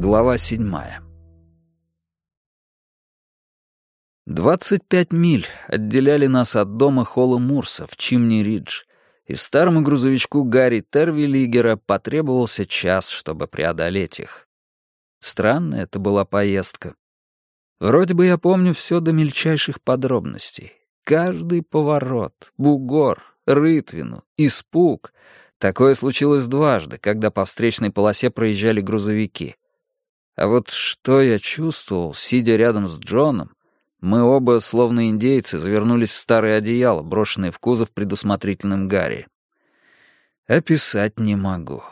Глава 7. 25 миль отделяли нас от дома Холла Мурса в Чимни-Ридж, и старому грузовичку Гарри Тервиллигера потребовался час, чтобы преодолеть их. Странная это была поездка. Вроде бы я помню все до мельчайших подробностей. Каждый поворот, бугор, рытвину, испуг. Такое случилось дважды, когда по встречной полосе проезжали грузовики. А вот что я чувствовал, сидя рядом с Джоном, мы оба, словно индейцы, завернулись в старое одеяло, брошенное в кузов предусмотрительным Гарри. Описать не могу.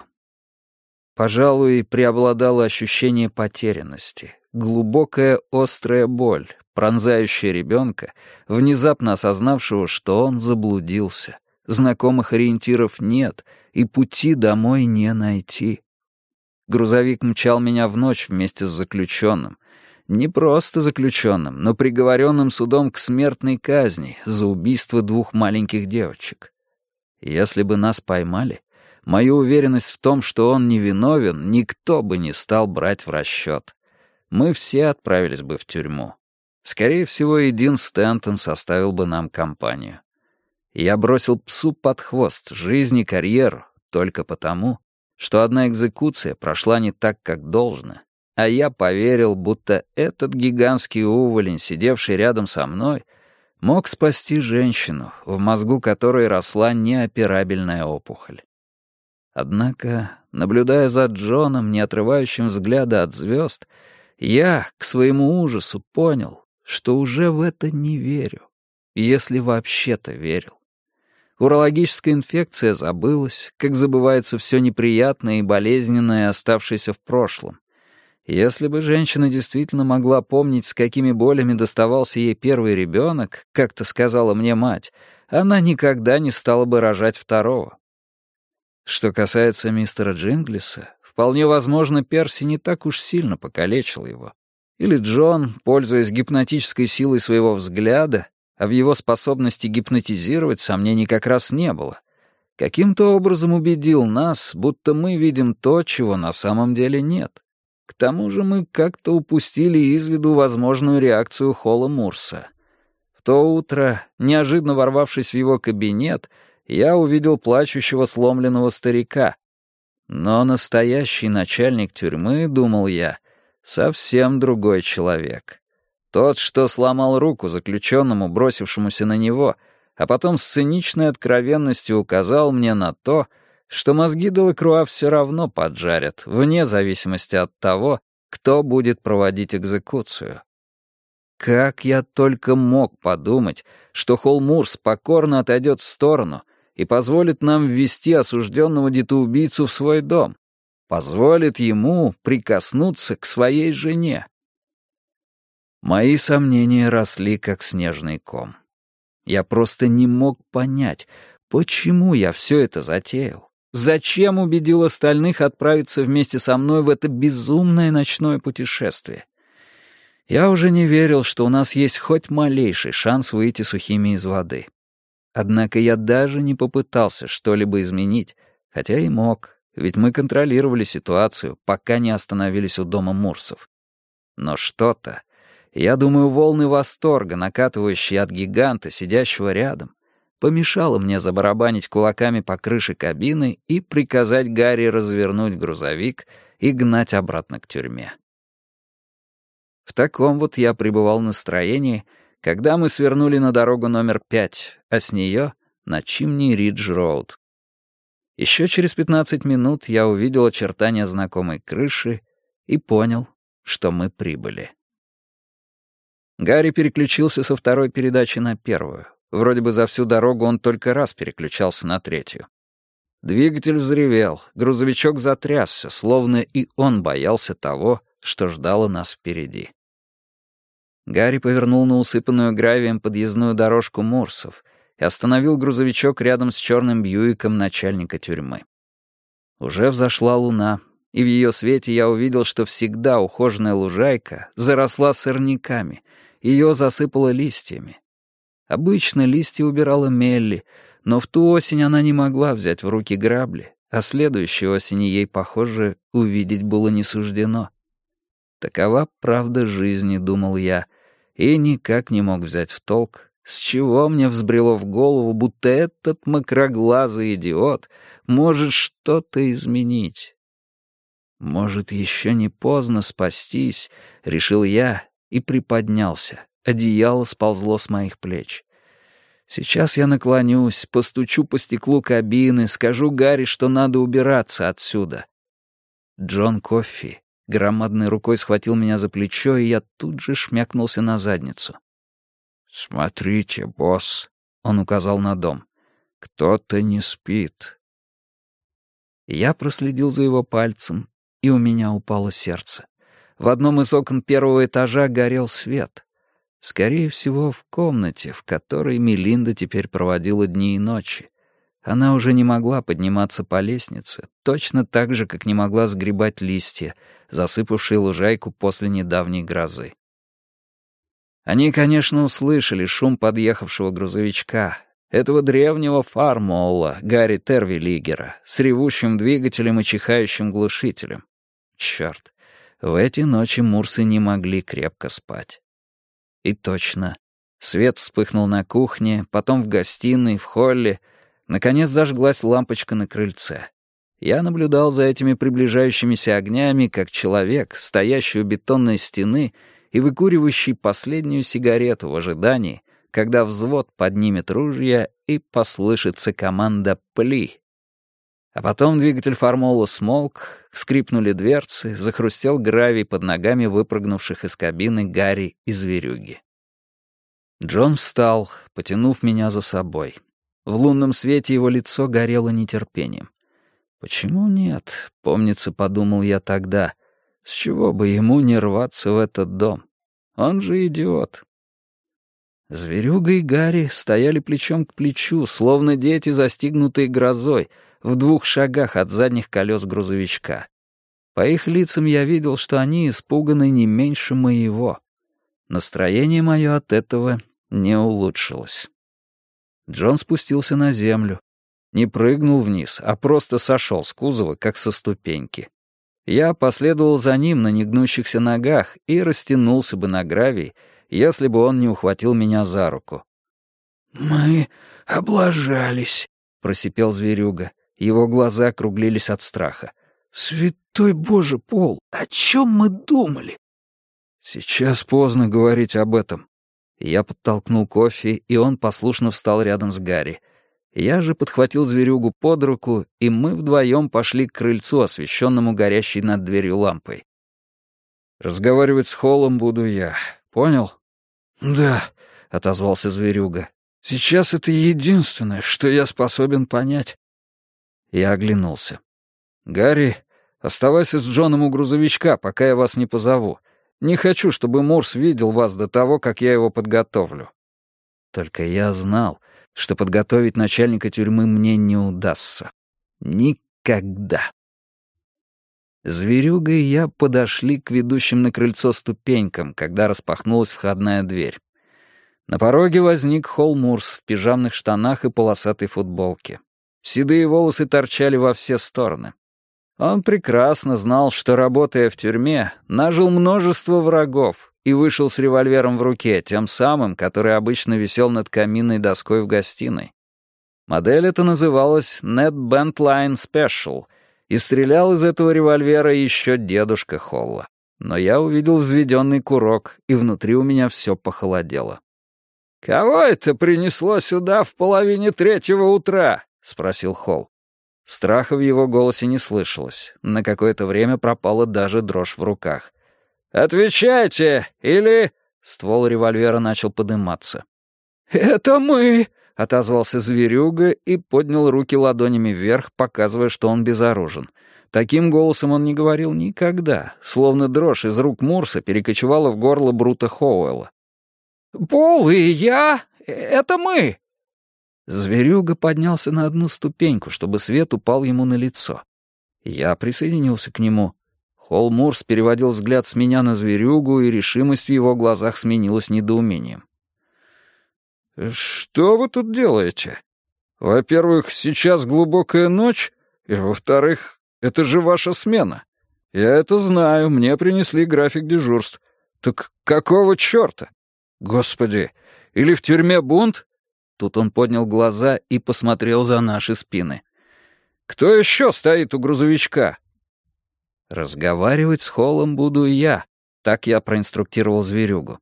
Пожалуй, преобладало ощущение потерянности, глубокая острая боль, пронзающая ребенка, внезапно осознавшего, что он заблудился, знакомых ориентиров нет и пути домой не найти. Грузовик мчал меня в ночь вместе с заключенным. Не просто заключенным, но приговоренным судом к смертной казни за убийство 2 маленьких девочек. Если бы нас поймали, мою уверенность в том, что он невиновен, никто бы не стал брать в расчет. Мы все отправились бы в тюрьму. Скорее всего, и Дин Стэнтон составил бы нам компанию. Я бросил псу под хвост жизнь и карьеру только потому, что одна экзекуция прошла не так, как должно, а я поверил, будто этот гигантский уволень, сидевший рядом со мной, мог спасти женщину, в мозгу которой росла неоперабельная опухоль. Однако, наблюдая за Джоном, не отрывающим взгляда от звезд, я, к своему ужасу, понял, что уже в это не верю, если вообще-то верил. Урологическая инфекция забылась, как забывается все неприятное и болезненное, оставшееся в прошлом. Если бы женщина действительно могла помнить, с какими болями доставался ей первый ребенок, как-то сказала мне мать, она никогда не стала бы рожать второго. Что касается мистера Джинглиса, вполне возможно, Перси не так уж сильно покалечил его. Или Джон, пользуясь гипнотической силой своего взгляда, а в его способности гипнотизировать сомнений как раз не было, каким-то образом убедил нас, будто мы видим то, чего на самом деле нет. К тому же мы как-то упустили из виду возможную реакцию Холла Мурса. В то утро, неожиданно ворвавшись в его кабинет, я увидел плачущего сломленного старика. Но настоящий начальник тюрьмы, думал я, совсем другой человек. Тот, что сломал руку заключенному, бросившемуся на него, а потом с циничной откровенностью указал мне на то, что мозги Делакруа все равно поджарят, вне зависимости от того, кто будет проводить экзекуцию. Как я только мог подумать, что Холл Мурс покорно отойдет в сторону и позволит нам ввести осужденного детоубийцу в свой дом, позволит ему прикоснуться к своей жене. Мои сомнения росли, как снежный ком. Я просто не мог понять, почему я все это затеял. Зачем убедил остальных отправиться вместе со мной в это безумное ночное путешествие? Я уже не верил, что у нас есть хоть малейший шанс выйти сухими из воды. Однако я даже не попытался что-либо изменить, хотя и мог, ведь мы контролировали ситуацию, пока не остановились у дома Мурсов. Но что-то, я думаю, волны восторга, накатывающие от гиганта, сидящего рядом, помешало мне забарабанить кулаками по крыше кабины и приказать Гарри развернуть грузовик и гнать обратно к тюрьме. В таком вот я пребывал настроении, когда мы свернули на дорогу номер 5, а с нее — на Чимни-Ридж-Роуд. Еще через 15 минут я увидел очертания знакомой крыши и понял, что мы прибыли. Гарри переключился со второй передачи на первую. Вроде бы за всю дорогу он только раз переключался на третью. Двигатель взревел, грузовичок затрясся, словно и он боялся того, что ждало нас впереди. Гарри повернул на усыпанную гравием подъездную дорожку Мурсов и остановил грузовичок рядом с черным Бьюиком начальника тюрьмы. Уже взошла луна, и в ее свете я увидел, что всегда ухоженная лужайка заросла сорняками, ее засыпало листьями. Обычно листья убирала Мелли, но в ту осень она не могла взять в руки грабли, а следующей осени ей, похоже, увидеть было не суждено. Такова правда жизни, думал я, и никак не мог взять в толк, с чего мне взбрело в голову, будто этот макроглазый идиот может что-то изменить. Может, еще не поздно спастись, решил я и приподнялся. Одеяло сползло с моих плеч. Сейчас я наклонюсь, постучу по стеклу кабины, скажу Гарри, что надо убираться отсюда. Джон Коффи громадной рукой схватил меня за плечо, и я тут же шмякнулся на задницу. «Смотрите, босс», — он указал на дом, — «кто-то не спит». Я проследил за его пальцем, и у меня упало сердце. В одном из окон первого этажа горел свет. Скорее всего, в комнате, в которой Мелинда теперь проводила дни и ночи. Она уже не могла подниматься по лестнице, точно так же, как не могла сгребать листья, засыпавшие лужайку после недавней грозы. Они, конечно, услышали шум подъехавшего грузовичка, этого древнего фармолла Гарри Тервиллигера с ревущим двигателем и чихающим глушителем. Чёрт, в эти ночи Мурсы не могли крепко спать. И точно. Свет вспыхнул на кухне, потом в гостиной, в холле. Наконец зажглась лампочка на крыльце. Я наблюдал за этими приближающимися огнями, как человек, стоящий у бетонной стены и выкуривающий последнюю сигарету в ожидании, когда взвод поднимет ружья и послышится команда «Пли». А потом двигатель формола смолк, скрипнули дверцы, захрустел гравий под ногами выпрыгнувших из кабины Гарри и Зверюги. Джон встал, потянув меня за собой. В лунном свете его лицо горело нетерпением. «Почему нет?» — помнится, подумал я тогда. «С чего бы ему не рваться в этот дом? Он же идиот». Зверюга и Гарри стояли плечом к плечу, словно дети, застигнутые грозой, в 2 шагах от задних колес грузовичка. По их лицам я видел, что они испуганы не меньше моего. Настроение мое от этого не улучшилось. Джон спустился на землю. Не прыгнул вниз, а просто сошел с кузова, как со ступеньки. Я последовал за ним на негнущихся ногах и растянулся бы на гравий, если бы он не ухватил меня за руку. «Мы облажались», — просипел Зверюга. Его глаза округлились от страха. «Святой Боже, Пол, о чем мы думали?» «Сейчас поздно говорить об этом». Я подтолкнул Кофи, и он послушно встал рядом с Гарри. Я же подхватил Зверюгу под руку, и мы вдвоем пошли к крыльцу, освещенному горящей над дверью лампой. «Разговаривать с Холлом буду я, понял?» «Да», — отозвался Зверюга. «Сейчас это единственное, что я способен понять». Я оглянулся. «Гарри, оставайся с Джоном у грузовичка, пока я вас не позову. Не хочу, чтобы Мурс видел вас до того, как я его подготовлю». Только я знал, что подготовить начальника тюрьмы мне не удастся. Никогда. Зверюга и я подошли к ведущим на крыльцо ступенькам, когда распахнулась входная дверь. На пороге возник Холл Мурс в пижамных штанах и полосатой футболке. Седые волосы торчали во все стороны. Он прекрасно знал, что, работая в тюрьме, нажил множество врагов и вышел с револьвером в руке, тем самым, который обычно висел над каминной доской в гостиной. Модель эта называлась Ned Bentline Special, и стрелял из этого револьвера еще дедушка Холла. Но я увидел взведенный курок, и внутри у меня все похолодело. «Кого это принесло сюда в 2:30 утра?» — спросил Холл. Страха в его голосе не слышалось. На какое-то время пропала даже дрожь в руках. «Отвечайте, или...» Ствол револьвера начал подниматься. «Это мы!» — отозвался Зверюга и поднял руки ладонями вверх, показывая, что он безоружен. Таким голосом он не говорил никогда, словно дрожь из рук Мурса перекочевала в горло Брута Хоуэлла. «Пол и я — это мы!» Зверюга поднялся на одну ступеньку, чтобы свет упал ему на лицо. Я присоединился к нему. Холл Мурс переводил взгляд с меня на Зверюгу, и решимость в его глазах сменилась недоумением. «Что вы тут делаете? Во-первых, сейчас глубокая ночь, и, во-вторых, это же ваша смена. «Я это знаю, мне принесли график дежурств. Так какого черта? Господи, или в тюрьме бунт?» Тут он поднял глаза и посмотрел за наши спины. «Кто еще стоит у грузовичка?» «Разговаривать с Холлом буду я», — так я проинструктировал зверюгу.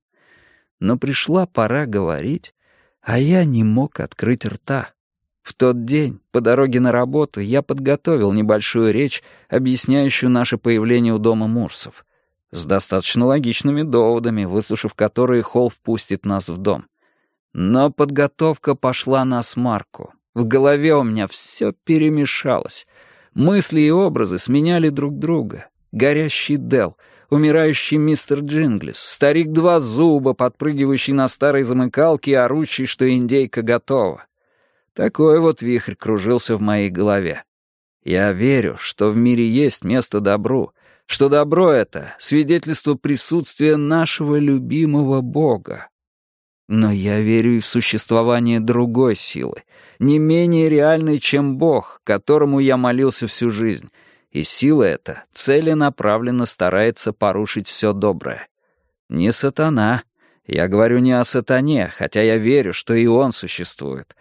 Но пришла пора говорить, а я не мог открыть рта. В тот день, по дороге на работу, я подготовил небольшую речь, объясняющую наше появление у дома Мурсов, с достаточно логичными доводами, выслушав которые, Холл впустит нас в дом. Но подготовка пошла насмарку. В голове у меня все перемешалось. Мысли и образы сменяли друг друга. Горящий Дел, умирающий мистер Джинглис, старик Два Зуба, подпрыгивающий на старой замыкалке и орущий, что индейка готова. Такой вот вихрь кружился в моей голове. Я верю, что в мире есть место добру, что добро — это свидетельство присутствия нашего любимого Бога. Но я верю и в существование другой силы, не менее реальной, чем Бог, которому я молился всю жизнь, и сила эта целенаправленно старается порушить все доброе. Не сатана, я говорю не о сатане, хотя я верю, что и он существует,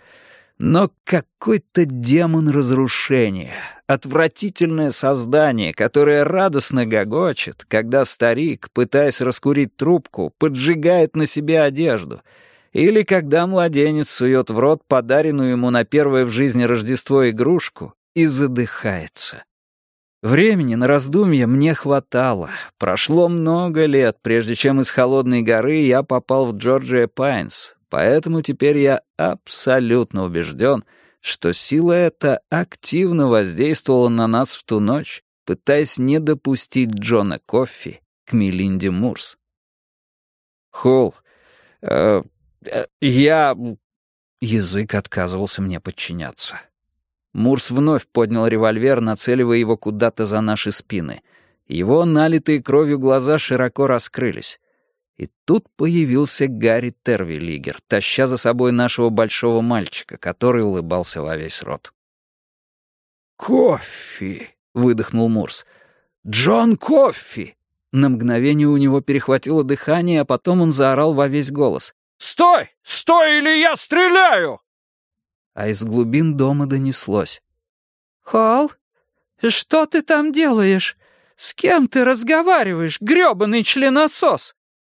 но какой-то демон разрушения, отвратительное создание, которое радостно гогочет, когда старик, пытаясь раскурить трубку, поджигает на себе одежду, или когда младенец сует в рот подаренную ему на первое в жизни Рождество игрушку и задыхается. Времени на раздумья мне хватало. Прошло много лет, прежде чем из Холодной горы я попал в Джорджия Пайнс, поэтому теперь я абсолютно убежден, что сила эта активно воздействовала на нас в ту ночь, пытаясь не допустить Джона Коффи к Мелинде Мурс. «Холл, я...» Язык отказывался мне подчиняться. Мурс вновь поднял револьвер, нацеливая его куда-то за наши спины. Его налитые кровью глаза широко раскрылись. И тут появился Гарри Тервиллигер, таща за собой нашего большого мальчика, который улыбался во весь рот. «Коффи!» — выдохнул Мурс. «Джон Коффи!» На мгновение у него перехватило дыхание, а потом он заорал во весь голос. «Стой! Стой, или я стреляю!» А из глубин дома донеслось. «Холл, что ты там делаешь? С кем ты разговариваешь, грёбаный членосос?»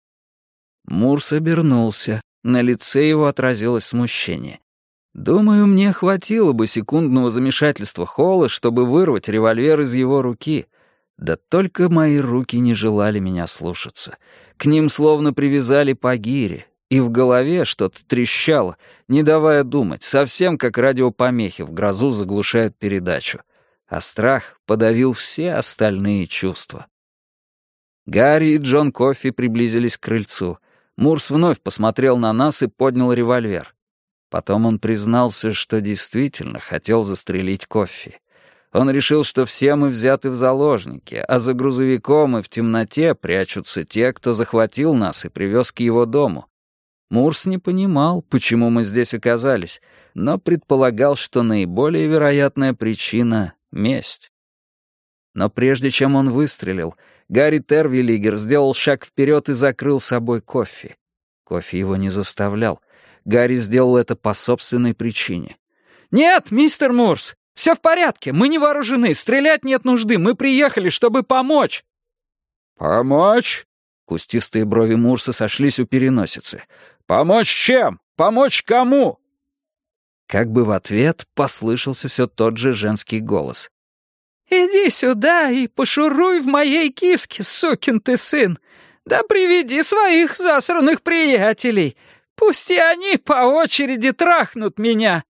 Мурс обернулся. На лице его отразилось смущение. Думаю, мне хватило бы секундного замешательства Холла, чтобы вырвать револьвер из его руки. Да только мои руки не желали меня слушаться. К ним словно привязали по гире, и в голове что-то трещало, не давая думать, совсем как радиопомехи в грозу заглушают передачу. А страх подавил все остальные чувства. Гарри и Джон Коффи приблизились к крыльцу. Мурс вновь посмотрел на нас и поднял револьвер. Потом он признался, что действительно хотел застрелить Коффи. Он решил, что все мы взяты в заложники, а за грузовиком и в темноте прячутся те, кто захватил нас и привез к его дому. Мурс не понимал, почему мы здесь оказались, но предполагал, что наиболее вероятная причина — месть. Но прежде чем он выстрелил, Гарри Тервиллигер сделал шаг вперед и закрыл собой Коффи. Коффи его не заставлял. Гарри сделал это по собственной причине. «Нет, мистер Мурс, все в порядке, мы не вооружены, стрелять нет нужды, мы приехали, чтобы помочь». «Помочь?» Кустистые брови Мурса сошлись у переносицы. «Помочь чем? Помочь кому?» Как бы в ответ послышался все тот же женский голос. «Иди сюда и пошуруй в моей киске, сукин ты сын. Да приведи своих засранных приятелей. Пусть и они по очереди трахнут меня».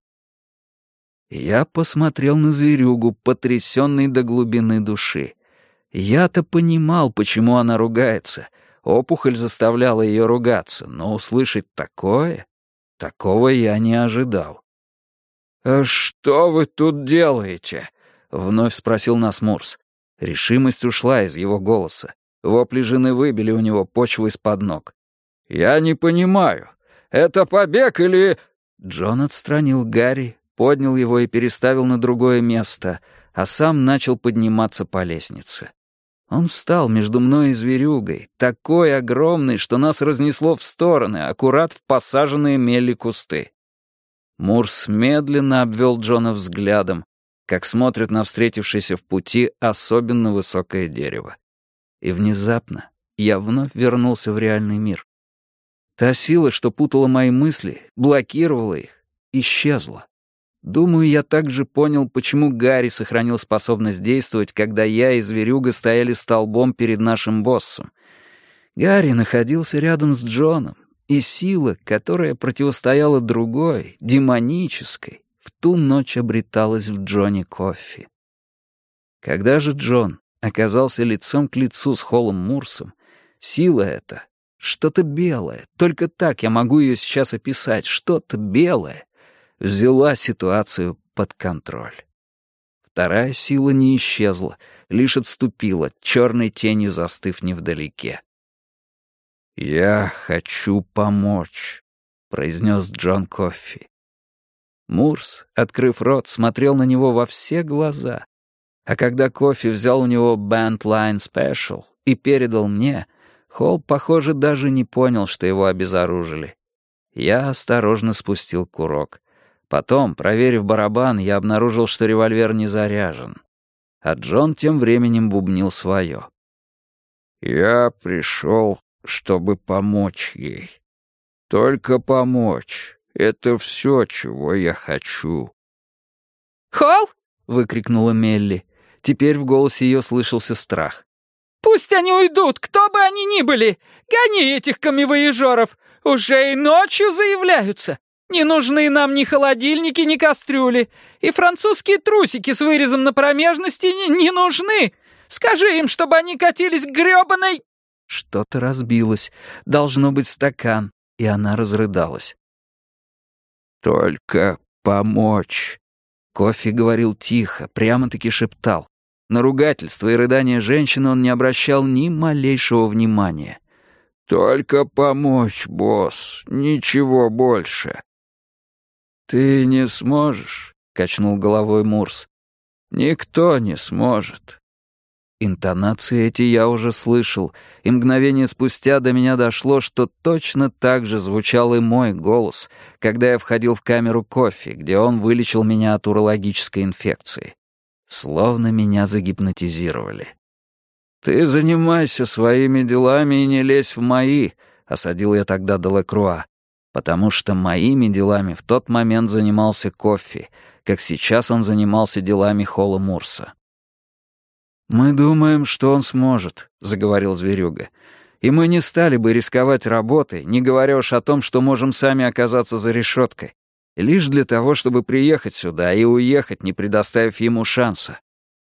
Я посмотрел на зверюгу, потрясенный до глубины души. Я-то понимал, почему она ругается. Опухоль заставляла ее ругаться, но услышать такого я не ожидал. «Что вы тут делаете?» — вновь спросил нас Мурс. Решимость ушла из его голоса. Вопли жены выбили у него почву из-под ног. «Я не понимаю, это побег или...» Джон отстранил Гарри, поднял его и переставил на другое место, а сам начал подниматься по лестнице. Он встал между мной и зверюгой, такой огромный, что нас разнесло в стороны, аккурат в посаженные мели кусты. Мурс медленно обвел Джона взглядом, как смотрит на встретившееся в пути особенно высокое дерево. И внезапно я вновь вернулся в реальный мир. Та сила, что путала мои мысли, блокировала их, исчезла. Думаю, я также понял, почему Гарри сохранил способность действовать, когда я и зверюга стояли столбом перед нашим боссом. Гарри находился рядом с Джоном, и сила, которая противостояла другой, демонической, в ту ночь обреталась в Джоне Коффи. Когда же Джон оказался лицом к лицу с Холлом Мурсом, сила эта, что-то белое, только так я могу ее сейчас описать, что-то белое, взяла ситуацию под контроль. Вторая сила не исчезла, лишь отступила, черной тенью застыв невдалеке. «Я хочу помочь», — произнес Джон Коффи. Мурс, открыв рот, смотрел на него во все глаза. А когда Коффи взял у него Bandline Special и передал мне, Холл, похоже, даже не понял, что его обезоружили. Я осторожно спустил курок. Потом, проверив барабан, я обнаружил, что револьвер не заряжен. А Джон тем временем бубнил свое. «Я пришел, чтобы помочь ей. Только помочь. Это все, чего я хочу». «Холл!» — выкрикнула Мелли. Теперь в голосе ее слышался страх. «Пусть они уйдут, кто бы они ни были! Гони этих камевояжеров! Уже и ночью заявляются! Не нужны нам ни холодильники, ни кастрюли! И французские трусики с вырезом на промежности не нужны! Скажи им, чтобы они катились к грёбаной...» Что-то разбилось. Должно быть стакан. И она разрыдалась. «Только помочь!» Коффи говорил тихо, прямо-таки шептал. На ругательство и рыдания женщины он не обращал ни малейшего внимания. «Только помочь, босс, ничего больше». «Ты не сможешь», — качнул головой Мурс. «Никто не сможет». Интонации эти я уже слышал, и мгновение спустя до меня дошло, что точно так же звучал и мой голос, когда я входил в камеру Коффи, где он вылечил меня от урологической инфекции. Словно меня загипнотизировали. «Ты занимайся своими делами и не лезь в мои», — осадил я тогда Делакруа, потому что моими делами в тот момент занимался Коффи, как сейчас он занимался делами Холла Мурса. «Мы думаем, что он сможет», — заговорил зверюга. «И мы не стали бы рисковать работой, не говоря уж о том, что можем сами оказаться за решеткой, лишь для того, чтобы приехать сюда и уехать, не предоставив ему шанса».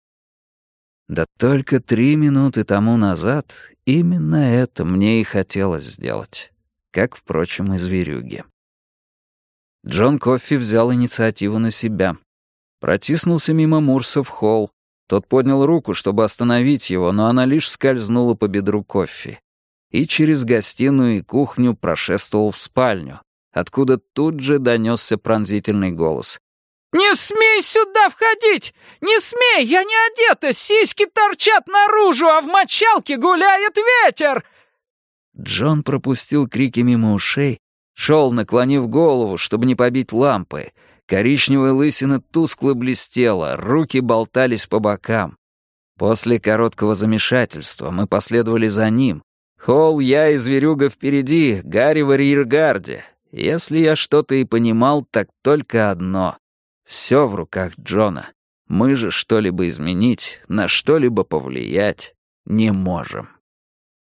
Да только 3 минуты тому назад именно это мне и хотелось сделать, как, впрочем, и зверюги. Джон Коффи взял инициативу на себя. Протиснулся мимо Мурса в холл. Тот поднял руку, чтобы остановить его, но она лишь скользнула по бедру Коффи. И через гостиную и кухню прошествовал в спальню, откуда тут же донесся пронзительный голос. «Не смей сюда входить! Не смей! Я не одета! Сиськи торчат наружу, а в мочалке гуляет ветер!» Джон пропустил крики мимо ушей, шел, наклонив голову, чтобы не побить лампы. Коричневая лысина тускло блестела, руки болтались по бокам. После короткого замешательства мы последовали за ним. Холл, я и зверюга впереди, Гарри в арьергарде. Если я что-то и понимал, так только одно. Все в руках Джона. Мы же что-либо изменить, на что-либо повлиять не можем.